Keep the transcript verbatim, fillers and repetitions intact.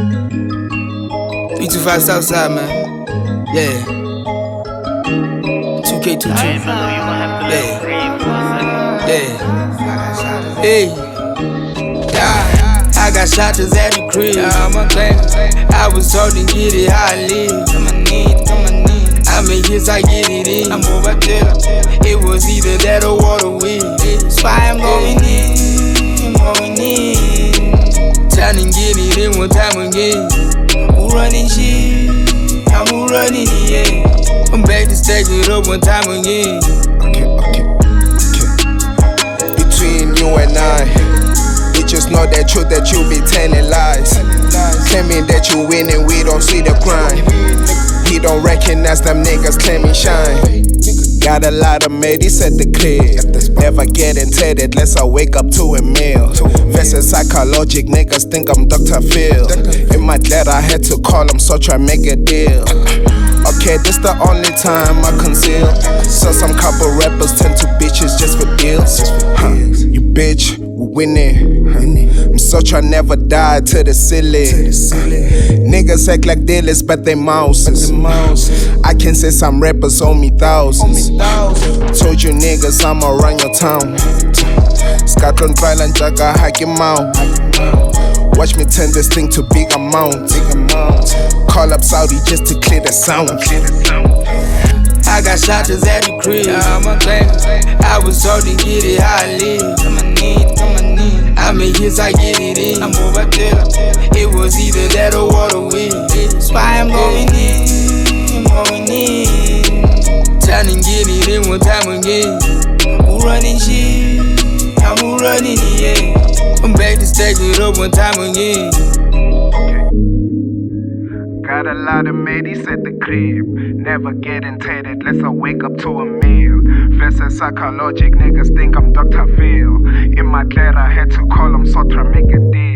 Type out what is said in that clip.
three two five Southside, man. Yeah. two K twenty-two. Yeah. Yeah. Hey. Yeah. I got shotters at the crib. I was told to get it how I live. I make hits, I get it in. I'm over there. It was either that or water with. That's why I'm going in. I'm going in. Trying to get it in one time again. Who running shit? I'm who running it, yeah. I'm back to stack it up one time again. Okay, okay, okay. Between you and I, we just know the truth that you be telling lies. Claiming that you winning, we don't see the crime. We don't recognize them niggas claiming shine. Got a lot of mates at the crib. Never getting tatted unless I wake up to a meal. Versus psychologic niggas think I'm Doctor Phil. In my glad I had to call him, so try make a deal. Okay, this the only time I conceal. So some couple rappers turn to bitches just for deals. Huh. You bitch, we winning. I'm so try never die to the ceiling. Niggas act like dealers, but they mouses. I can say some rappers owe me thousands. Told you niggas I'ma run your town. Scotland, Thailand, Jaga, Haki Mount. Watch me turn this thing to big amount. Call up Saudi just to clear the sound. I got shotters at the crib. I was told to get it how I live. I make hits, I get it in. I'm over there. It was either that or water with. That's why I'm going in. I'm going in. Trying to get it in one time again. Who running shit? I'm who running it, yeah. I'm back to stack it up one time again. Got a lot of mates at the crib. Never getting tatted unless I wake up to a meal. Versus psychologic niggas think I'm Doctor Phil. In my glad I had to call him, so try make a deal.